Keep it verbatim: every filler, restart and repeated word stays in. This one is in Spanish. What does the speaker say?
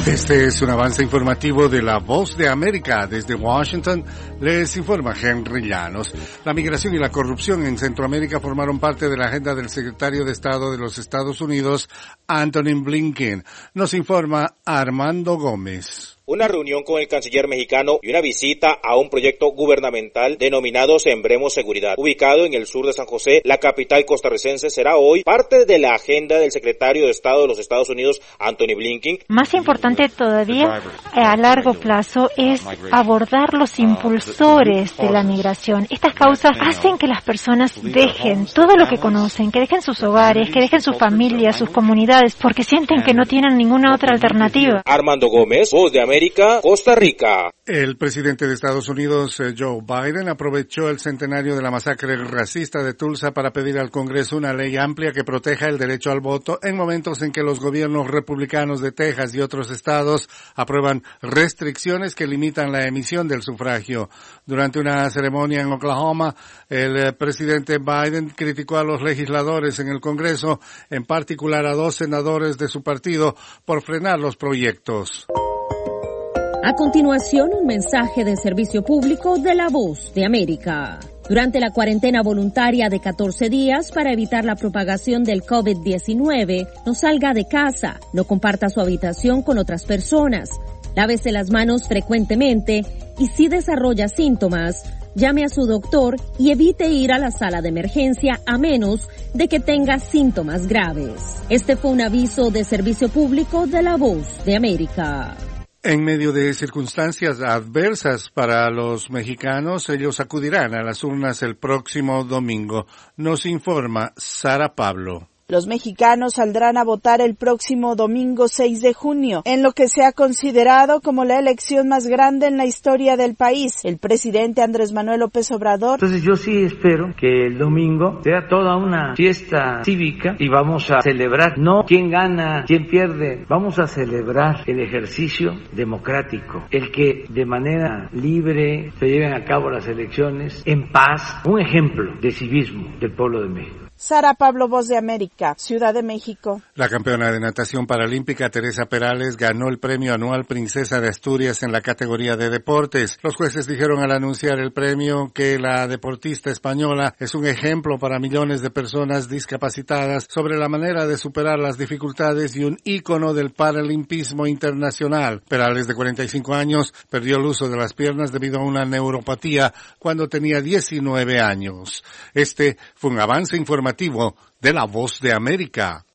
Este es un avance informativo de La Voz de América. Desde Washington les informa Henry Llanos. La migración y la corrupción en Centroamérica formaron parte de la agenda del secretario de Estado de los Estados Unidos, Antony Blinken. Nos informa Armando Gómez. Una reunión con el canciller mexicano y una visita a un proyecto gubernamental denominado Sembremos Seguridad. Ubicado en el sur de San José, la capital costarricense, será hoy parte de la agenda del secretario de Estado de los Estados Unidos, Antony Blinken. Más importante todavía, a largo plazo, es abordar los impulsores de la migración. Estas causas hacen que las personas dejen todo lo que conocen, que dejen sus hogares, que dejen sus familias, sus comunidades, porque sienten que no tienen ninguna otra alternativa. Armando Gómez, Voz de América, Costa Rica. El presidente de Estados Unidos, Joe Biden, aprovechó el centenario de la masacre racista de Tulsa para pedir al Congreso una ley amplia que proteja el derecho al voto en momentos en que los gobiernos republicanos de Texas y otros estados aprueban restricciones que limitan la emisión del sufragio. Durante una ceremonia en Oklahoma, el presidente Biden criticó a los legisladores en el Congreso, en particular a dos senadores de su partido, por frenar los proyectos. A continuación, un mensaje de servicio público de La Voz de América. Durante la cuarentena voluntaria de catorce días para evitar la propagación del COVID diecinueve, no salga de casa, no comparta su habitación con otras personas, lávese las manos frecuentemente y si desarrolla síntomas, llame a su doctor y evite ir a la sala de emergencia a menos de que tenga síntomas graves. Este fue un aviso de servicio público de La Voz de América. En medio de circunstancias adversas para los mexicanos, ellos acudirán a las urnas el próximo domingo. Nos informa Sara Pablo. Los mexicanos saldrán a votar el próximo domingo seis de junio, en lo que se ha considerado como la elección más grande en la historia del país. El presidente Andrés Manuel López Obrador. Entonces yo sí espero que el domingo sea toda una fiesta cívica y vamos a celebrar, no quién gana, quién pierde, vamos a celebrar el ejercicio democrático, el que de manera libre se lleven a cabo las elecciones en paz, un ejemplo de civismo del pueblo de México. Sara Pablo, Voz de América, Ciudad de México. La campeona de natación paralímpica Teresa Perales ganó el premio anual Princesa de Asturias en la categoría de deportes. Los jueces dijeron al anunciar el premio que la deportista española es un ejemplo para millones de personas discapacitadas sobre la manera de superar las dificultades y un ícono del paralimpismo internacional. Perales, de cuarenta y cinco años, perdió el uso de las piernas debido a una neuropatía cuando tenía diecinueve años. Este fue un avance informativo de La Voz de América.